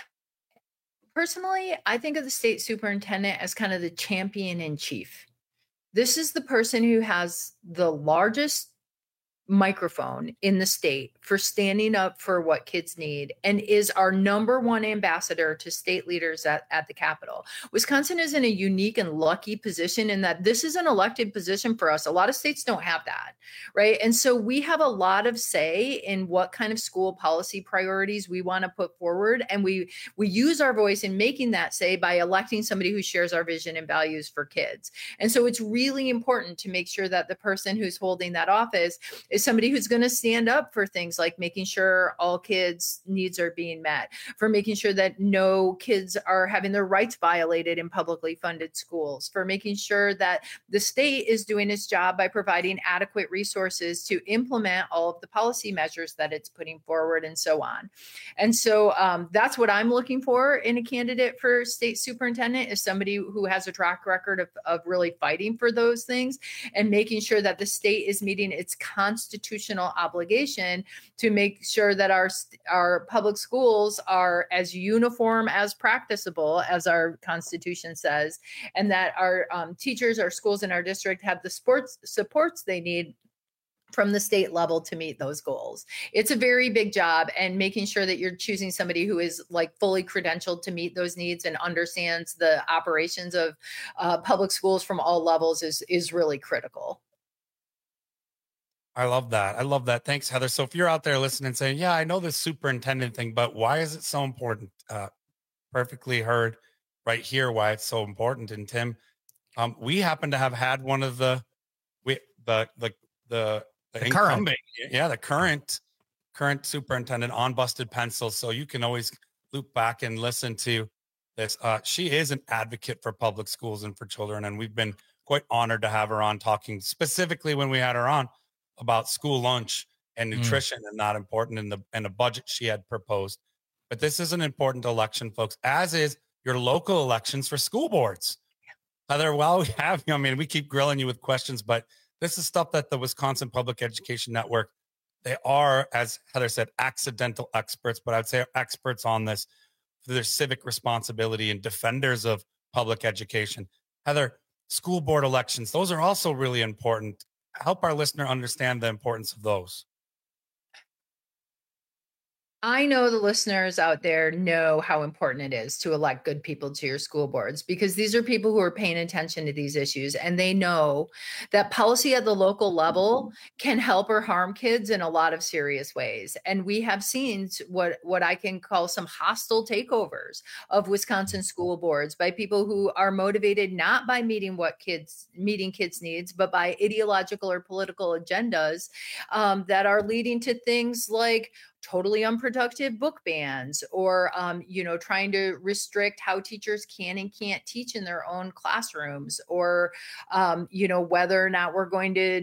Personally, I think of the state superintendent as kind of the champion in chief. This is the person who has the largest microphone in the state for standing up for what kids need, and is our number one ambassador to state leaders at, at the Capitol. Wisconsin is in a unique and lucky position in that this is an elected position for us. A lot of states don't have that, right? And so we have a lot of say in what kind of school policy priorities we want to put forward. And we, we use our voice in making that say by electing somebody who shares our vision and values for kids. And so it's really important to make sure that the person who's holding that office is somebody who's going to stand up for things like making sure all kids' needs are being met, for making sure that no kids are having their rights violated in publicly funded schools, for making sure that the state is doing its job by providing adequate resources to implement all of the policy measures that it's putting forward, and so on. And so um, that's what I'm looking for in a candidate for state superintendent, is somebody who has a track record of, of really fighting for those things and making sure that the state is meeting its constitutional obligation to make sure that our our public schools are as uniform as practicable as our Constitution says, and that our um, teachers, our schools in our district have the sports supports they need from the state level to meet those goals. It's a very big job, and making sure that you're choosing somebody who is like fully credentialed to meet those needs and understands the operations of uh, public schools from all levels is is really critical. I love that. I love that. Thanks, Heather. So if you're out there listening saying, yeah, I know this superintendent thing, but why is it so important? Uh, perfectly heard right here why it's so important. And Tim, um, we happen to have had one of the, we, the, the, the, the, the incumbent, current. yeah, the current, current superintendent on Busted Pencils. So you can always loop back and listen to this. Uh, she is an advocate for public schools and for children. And we've been quite honored to have her on, talking specifically when we had her on about school lunch and nutrition mm. and not important in the in the budget she had proposed. But this is an important election, folks, as is your local elections for school boards. Heather, while we have you, I mean, we keep grilling you with questions, but this is stuff that the Wisconsin Public Education Network, they are, as Heather said, accidental experts, but I'd say experts on this for their civic responsibility and defenders of public education. Heather, school board elections, those are also really important. Help our listener understand the importance of those. I know the listeners out there know how important it is to elect good people to your school boards, because these are people who are paying attention to these issues, and they know that policy at the local level can help or harm kids in a lot of serious ways. And we have seen what, what I can call some hostile takeovers of Wisconsin school boards by people who are motivated not by meeting what kids meeting kids' needs, but by ideological or political agendas um, that are leading to things like totally unproductive book bans, or, um, you know, trying to restrict how teachers can and can't teach in their own classrooms, or, um, you know, whether or not we're going to,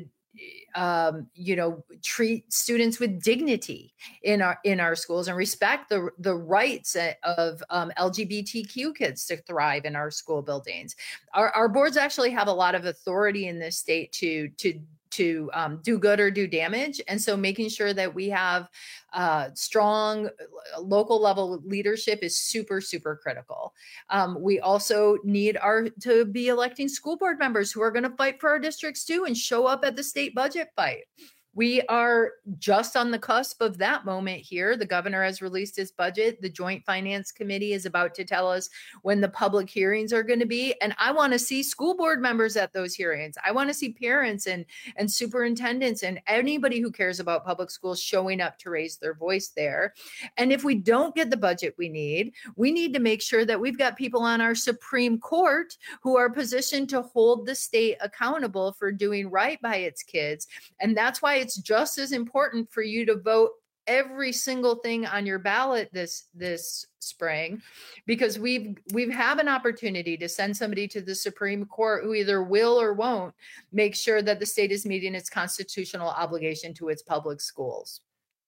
um, you know, treat students with dignity in our, in our schools and respect the, the rights of um, L G B T Q kids to thrive in our school buildings. Our, our boards actually have a lot of authority in this state to, to, to um, do good or do damage. And so making sure that we have uh, strong local level leadership is super, super critical. Um, we also need our to be electing school board members who are going to fight for our districts too and show up at the state budget fight. We are just on the cusp of that moment here. The governor has released his budget. The Joint Finance Committee is about to tell us when the public hearings are going to be. And I want to see school board members at those hearings. I want to see parents and, and superintendents and anybody who cares about public schools showing up to raise their voice there. And if we don't get the budget we need, we need to make sure that we've got people on our Supreme Court who are positioned to hold the state accountable for doing right by its kids. And that's why it's It's just as important for you to vote every single thing on your ballot this this spring, because we've we've have an opportunity to send somebody to the Supreme Court who either will or won't make sure that the state is meeting its constitutional obligation to its public schools.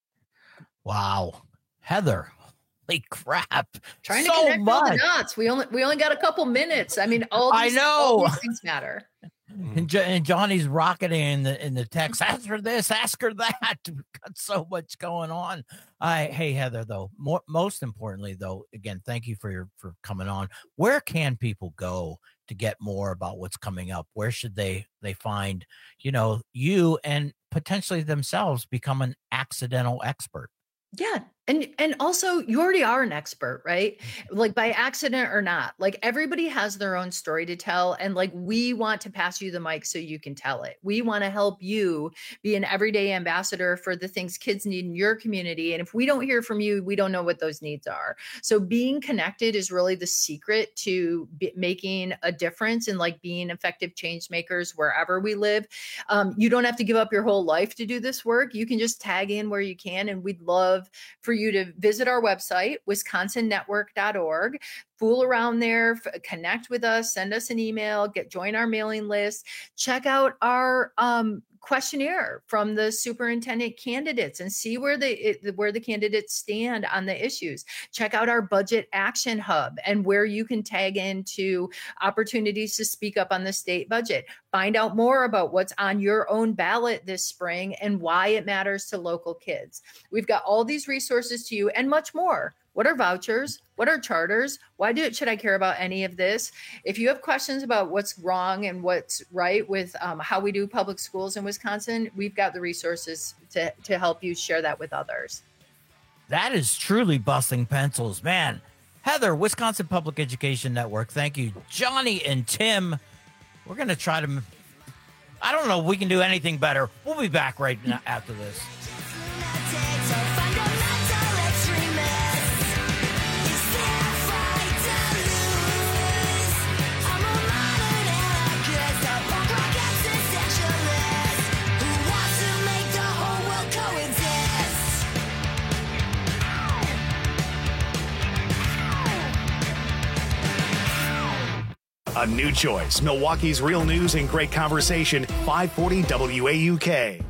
Wow, Heather. Holy crap. Trying so to connect much. all the dots. We only we only got a couple minutes. I mean, all these, I know. all these things matter. And, jo- and Johnny's rocketing in the in the text. Ask her this, ask her that. We've got so much going on. I hey Heather, though. More, most importantly, though, again, thank you for your for coming on. Where can people go to get more about what's coming up? Where should they they find, you know, you and potentially themselves become an accidental expert? Yeah. And and also you already are an expert, right? Like by accident or not, like everybody has their own story to tell. And like, we want to pass you the mic so you can tell it. We want to help you be an everyday ambassador for the things kids need in your community. And if we don't hear from you, we don't know what those needs are. So being connected is really the secret to be making a difference and like being effective change makers wherever we live. Um, you don't have to give up your whole life to do this work. You can just tag in where you can. And we'd love for you to visit our website, wisconsin network dot org, fool around there, f- connect with us, send us an email, get join our mailing list, check out our um, questionnaire from the superintendent candidates and see where the it, where the candidates stand on the issues. Check out our budget action hub and where you can tag into opportunities to speak up on the state budget. Find out more about what's on your own ballot this spring and why it matters to local kids. We've got all these resources to you and much more. What are vouchers? What are charters? Why do should I care about any of this? If you have questions about what's wrong and what's right with um, how we do public schools in Wisconsin, we've got the resources to, to help you share that with others. That is truly busting pencils, man. Heather, Wisconsin Public Education Network. Thank you, Johnny and Tim. We're going to try to I don't know if we can do anything better. We'll be back right now after this. A new choice. Milwaukee's real news and great conversation. five forty W A U K.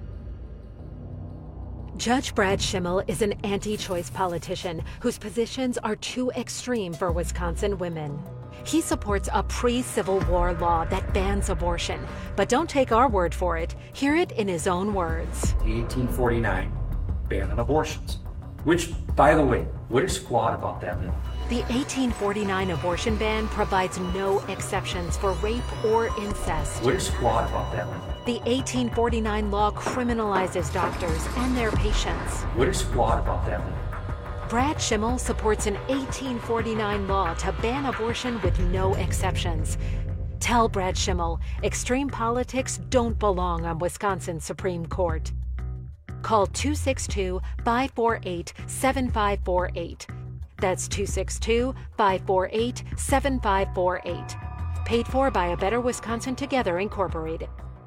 Judge Brad Schimmel is an anti-choice politician whose positions are too extreme for Wisconsin women. He supports a pre-Civil War law that bans abortion. But don't take our word for it. Hear it in his own words. The eighteen forty-nine ban on abortions, which, by the way, what is flawed about that law? The eighteen forty-nine abortion ban provides no exceptions for rape or incest. What is flawed about that law? The eighteen forty-nine law criminalizes doctors and their patients. What is flawed about that law? Brad Schimmel supports an eighteen forty-nine law to ban abortion with no exceptions. Tell Brad Schimmel, extreme politics don't belong on Wisconsin's Supreme Court. Call two six two, five four eight, seven five four eight. That's two six two, five four eight, seven five four eight. Paid for by A Better Wisconsin Together, Incorporated.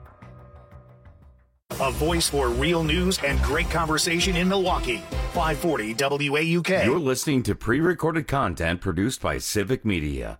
A voice for real news and great conversation in Milwaukee. five forty W A U K. You're listening to pre-recorded content produced by Civic Media.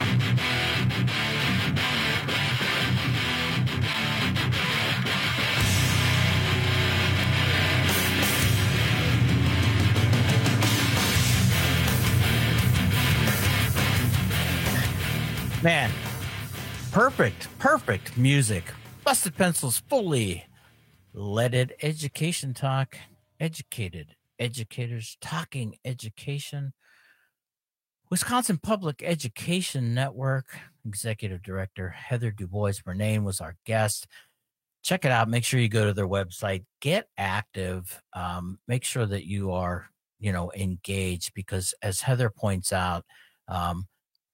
Man, perfect, perfect music. Busted Pencils fully leaded education talk. Educated educators talking education. Wisconsin Public Education Network Executive Director Heather DuBois-Bernayne was our guest. Check it out. Make sure you go to their website. Get active. Um, make sure that you are, you know, engaged, because as Heather points out, um,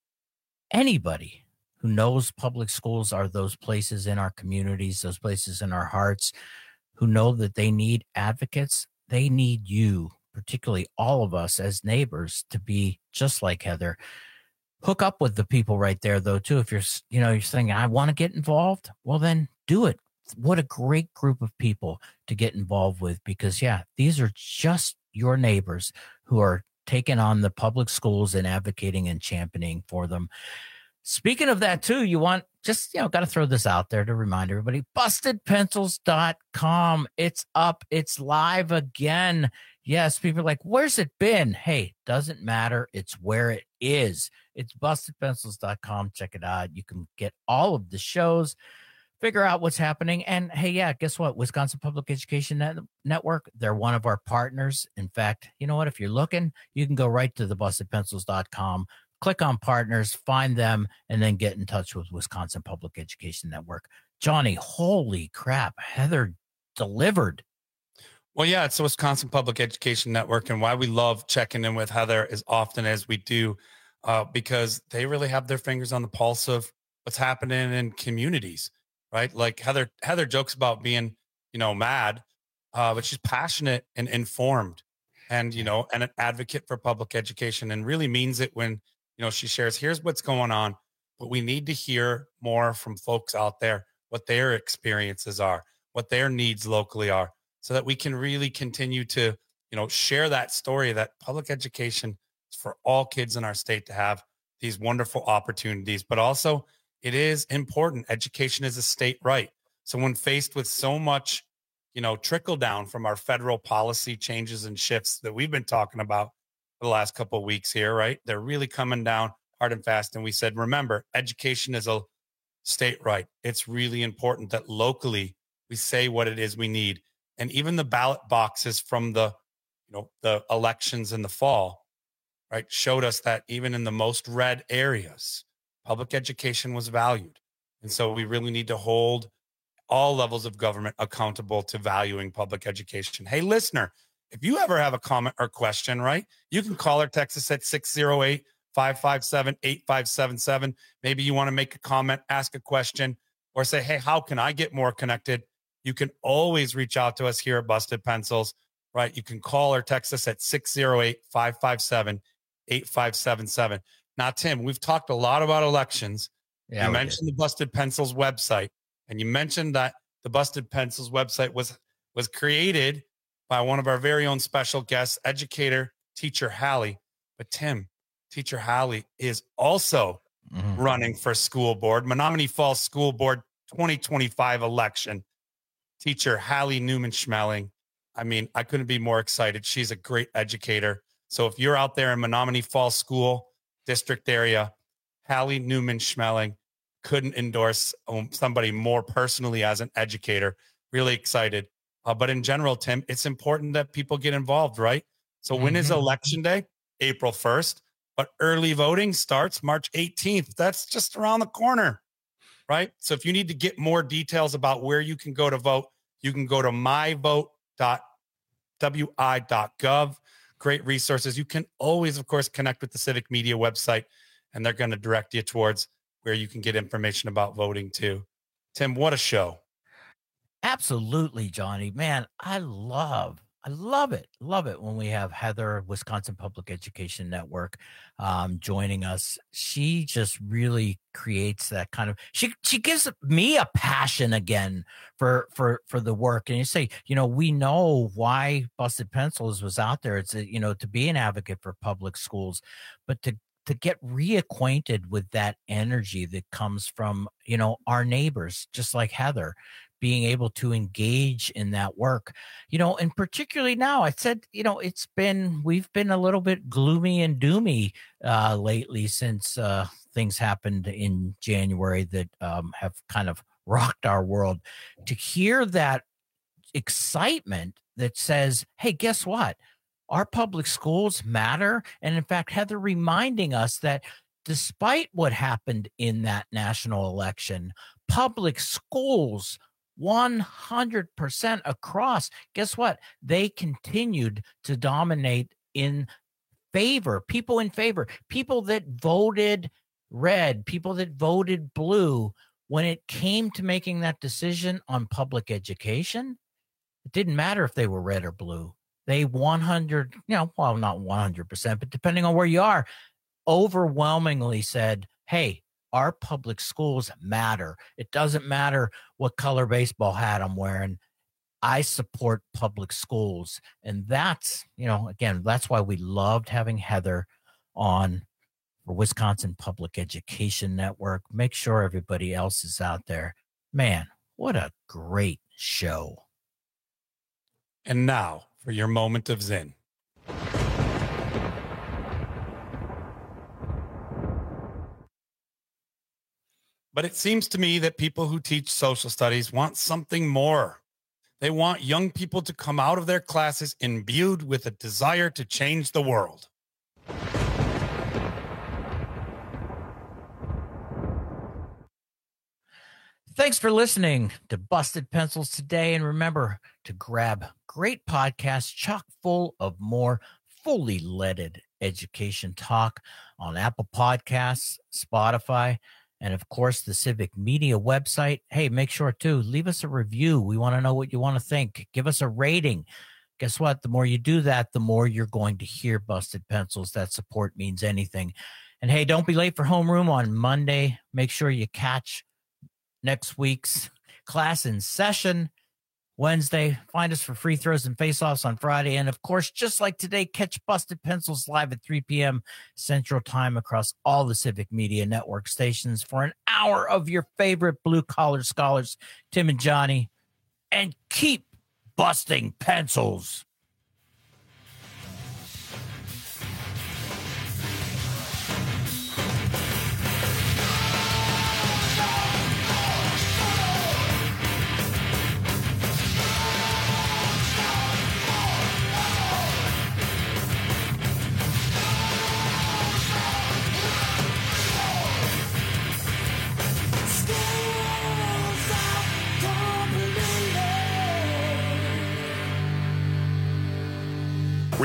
anybody who knows public schools are those places in our communities, those places in our hearts, who know that they need advocates. They need you, particularly all of us as neighbors, to be just like Heather. Hook up with the people right there, though, too. If you're, you know, you're saying, I want to get involved, well, then do it. What a great group of people to get involved with, because, yeah, these are just your neighbors who are taking on the public schools and advocating and championing for them. Speaking of that, too, you want just, you know, got to throw this out there to remind everybody, busted pencils dot com. It's up. It's live again. Yes, people are like, where's it been? Hey, doesn't matter. It's where it is. It's busted pencils dot com. Check it out. You can get all of the shows, figure out what's happening. And hey, yeah, guess what? Wisconsin Public Education Net- Network, they're one of our partners. In fact, you know what? If you're looking, you can go right to the busted pencils dot com, click on partners, find them, and then get in touch with Wisconsin Public Education Network. Johnny, holy crap. Heather delivered. Well, yeah, it's the Wisconsin Public Education Network, and why we love checking in with Heather as often as we do, uh, because they really have their fingers on the pulse of what's happening in communities, right? Like Heather, Heather jokes about being, you know, mad, uh, but she's passionate and informed, and, you know, and an advocate for public education, and really means it when, you know, she shares, here's what's going on, but we need to hear more from folks out there, what their experiences are, what their needs locally are, so that we can really continue to, you know, share that story that public education is for all kids in our state to have these wonderful opportunities. But also, it is important. Education is a state right. So when faced with so much, you know, trickle down from our federal policy changes and shifts that we've been talking about for the last couple of weeks here, right? They're really coming down hard and fast. And we said, remember, education is a state right. It's really important that locally we say what it is we need. And even the ballot boxes from the, you know, the elections in the fall, right, showed us that even in the most red areas, public education was valued. And so we really need to hold all levels of government accountable to valuing public education. Hey, listener, if you ever have a comment or question, right, you can call or text us at six oh eight, five five seven, eight five seven seven. Maybe you want to make a comment, ask a question, or say, hey, how can I get more connected? You can always reach out to us here at Busted Pencils, right? You can call or text us at six oh eight, five five seven, eight five seven seven. Now, Tim, we've talked a lot about elections. Yeah, you mentioned did. the Busted Pencils website, and you mentioned that the Busted Pencils website was, was created by one of our very own special guests, educator, teacher Hallie. But Tim, teacher Hallie is also mm-hmm. running for school board, Menominee Falls School Board twenty twenty-five election. Teacher Hallie Newman Schmeling. I mean, I couldn't be more excited. She's a great educator. So if you're out there in Menominee Falls School District area, Hallie Newman Schmeling, couldn't endorse um, somebody more personally as an educator. Really excited. Uh, but in general, Tim, it's important that people get involved, right? So mm-hmm. when is election day? April first. But early voting starts March eighteenth. That's just around the corner, right? So if you need to get more details about where you can go to vote, you can go to my vote dot w i dot gov. Great resources. You can always, of course, connect with the Civic Media website, and they're going to direct you towards where you can get information about voting too. Tim, what a show. Absolutely, Johnny. Man, I love, I love it. Love it when we have Heather, Wisconsin Public Education Network, um, joining us. She just really creates that kind of, she, she gives me a passion again for, for, for the work. And you say, you know, we know why Busted Pencils was out there. It's, a, you know, to be an advocate for public schools, but to, to get reacquainted with that energy that comes from, you know, our neighbors, just like Heather, being able to engage in that work, you know, and particularly now, I said, you know, it's been, we've been a little bit gloomy and doomy uh, lately since uh, things happened in January that um, have kind of rocked our world. To hear that excitement that says, hey, guess what? Our public schools matter. And in fact, Heather reminding us that despite what happened in that national election, public schools one hundred percent across, guess what? They continued to dominate in favor, people in favor, people that voted red, people that voted blue. When it came to making that decision on public education, it didn't matter if they were red or blue. They one hundred, you know, well, not one hundred percent, but depending on where you are, overwhelmingly said, hey, our public schools matter. It doesn't matter what color baseball hat I'm wearing. I support public schools. And that's, you know, again, that's why we loved having Heather on for Wisconsin Public Education Network. Make sure everybody else is out there. Man, what a great show. And now for your moment of Zen. But it seems to me that people who teach social studies want something more. They want young people to come out of their classes imbued with a desire to change the world. Thanks for listening to Busted Pencils today. And remember to grab great podcasts chock full of more fully leaded education talk on Apple Podcasts, Spotify, and of course, the Civic Media website. Hey, make sure to leave us a review. We want to know what you want to think. Give us a rating. Guess what? The more you do that, the more you're going to hear Busted Pencils. That support means anything. And hey, don't be late for homeroom on Monday. Make sure you catch next week's class in session Wednesday. Find us for free throws and face-offs on Friday. And of course, just like today, catch Busted Pencils live at three p.m. Central Time across all the Civic Media Network stations for an hour of your favorite blue-collar scholars, Tim and Johnny. And keep busting pencils.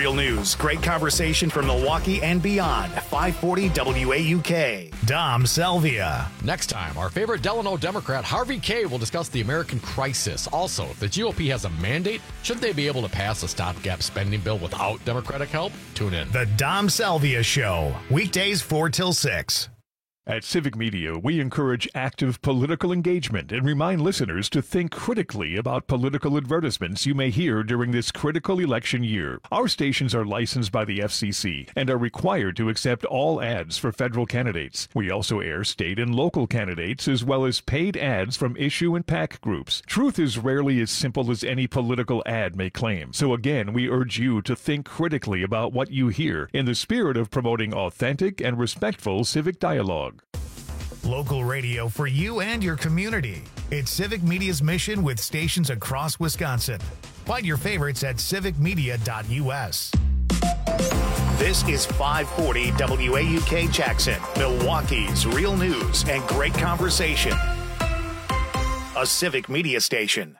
Real news, great conversation from Milwaukee and beyond. five forty W A U K. Dom Salvia. Next time, our favorite Delano Democrat, Harvey Kaye, will discuss the American crisis. Also, if the G O P has a mandate, shouldn't they be able to pass a stopgap spending bill without Democratic help? Tune in. The Dom Salvia Show. Weekdays four till six. At Civic Media, we encourage active political engagement and remind listeners to think critically about political advertisements you may hear during this critical election year. Our stations are licensed by the F C C and are required to accept all ads for federal candidates. We also air state and local candidates as well as paid ads from issue and PAC groups. Truth is rarely as simple as any political ad may claim. So again, we urge you to think critically about what you hear in the spirit of promoting authentic and respectful civic dialogue. Local radio for you and your community. It's Civic Media's mission with stations across Wisconsin. Find your favorites at civic media dot U S. This is five forty W A U K Jackson, Milwaukee's real news and great conversation. A Civic Media station.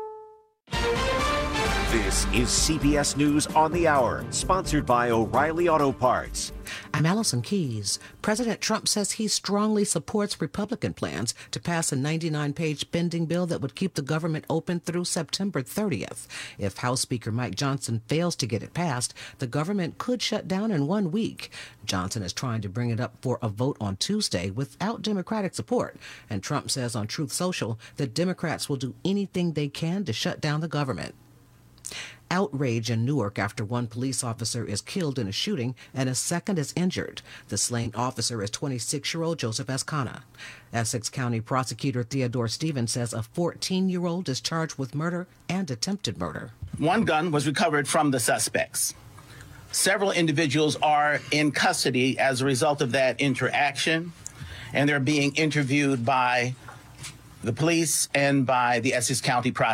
This is C B S News on the Hour, sponsored by O'Reilly Auto Parts. I'm Allison Keyes. President Trump says he strongly supports Republican plans to pass a ninety-nine page spending bill that would keep the government open through September thirtieth. If House Speaker Mike Johnson fails to get it passed, the government could shut down in one week. Johnson is trying to bring it up for a vote on Tuesday without Democratic support, and Trump says on Truth Social that Democrats will do anything they can to shut down the government. Outrage in Newark after one police officer is killed in a shooting and a second is injured. The slain officer is twenty-six-year-old Joseph Ascana. Essex County Prosecutor Theodore Stevens says a fourteen-year-old is charged with murder and attempted murder. One gun was recovered from the suspects. Several individuals are in custody as a result of that interaction, and they're being interviewed by the police and by the Essex County Prosecutor.